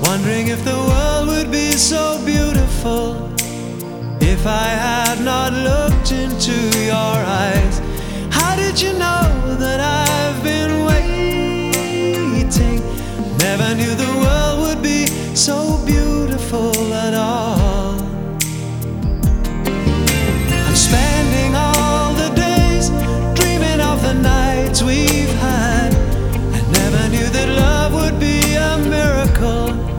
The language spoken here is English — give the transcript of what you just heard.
wondering if the world would be so beautiful if I had not looked into your eyes.